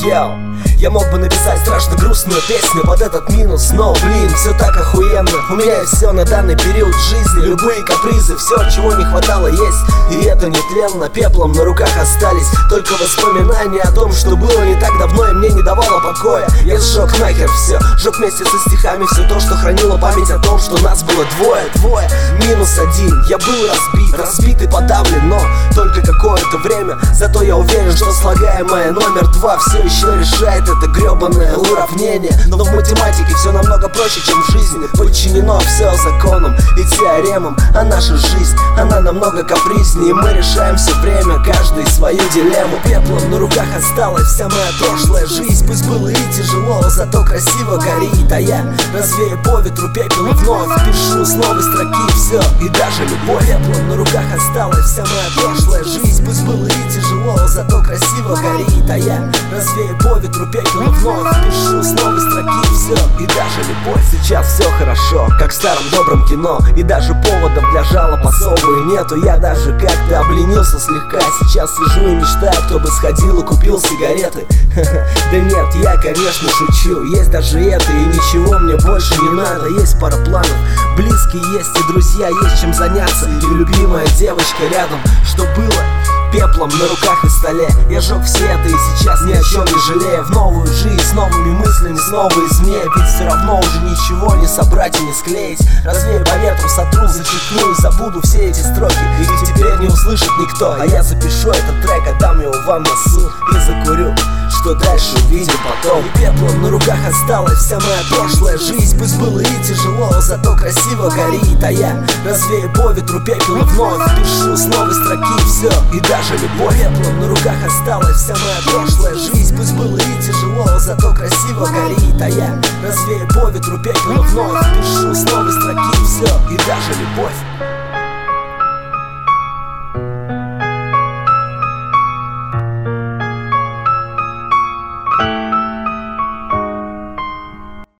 Я мог бы написать страшно грустную песню под этот минус, но, блин, все так охуенно. У меня есть все на данный период жизни, любые капризы, все, чего не хватало, есть. И это нетленно, пеплом на руках остались только воспоминания о том, что было не так давно и мне не давало покоя. Я сжег нахер все, сжег вместе со стихами все то, что хранило память о том, что нас было двое. Минус один, я был разбит и подавлен, но только какое-то время. Зато я уверен, что слагаемое номер 2 все еще решает это гребаное уравнение. Но в математике все намного проще, чем в жизни. Подчинено все законам и теоремам. А наша жизнь, она намного капризнее. Мы решаем все время, каждый свою дилемму. Пеплом на руках осталась вся моя прошлая жизнь. Пусть было и тяжело, зато красиво горит. А я развею по ветру пепел и вновь пишу с новой строки все, и даже любовь. Пеплом на руках осталась вся моя прошлая жизнь. Пусть было и тяжело, зато красиво горит. А я развею по ветру пепел и вновь пишу с новой строки все, и даже любовь. Сейчас все хорошо, как в старом добром кино, и даже поводов для жалоб особые нету. Я даже как-то обленился слегка. Сейчас сижу и мечтаю, кто бы сходил и купил сигареты. Да нет, я, конечно, шучу. Есть даже это, и ничего мне больше не надо. Есть пара планов, близкие есть и друзья, есть чем заняться, и любимая девочка рядом. Что было пеплом на руках и столе, я жег все это и сейчас ни о чем не жалею. В новую жизнь, с новыми мыслями, снова из мне. Ведь все равно уже ничего не собрать и не склеить. Развею по ветру, сотру, зачеркну и забуду все эти строки. Их теперь не услышит никто, а я запишу этот трек, отдам его вам на суд и закурю. Что дальше увидим потом. И пеплом на руках осталась вся моя прошлая жизнь. Пусть было и тяжело, зато красиво горит. А я развею по ветру пепел и вновь пишу с новой строки все, и даже любовь. Пеплом на руках осталась вся моя прошлая жизнь. Пусть было и тяжело, зато красиво горит. А я развею по ветру пепел и вновь пишу с новой строки все, и даже любовь.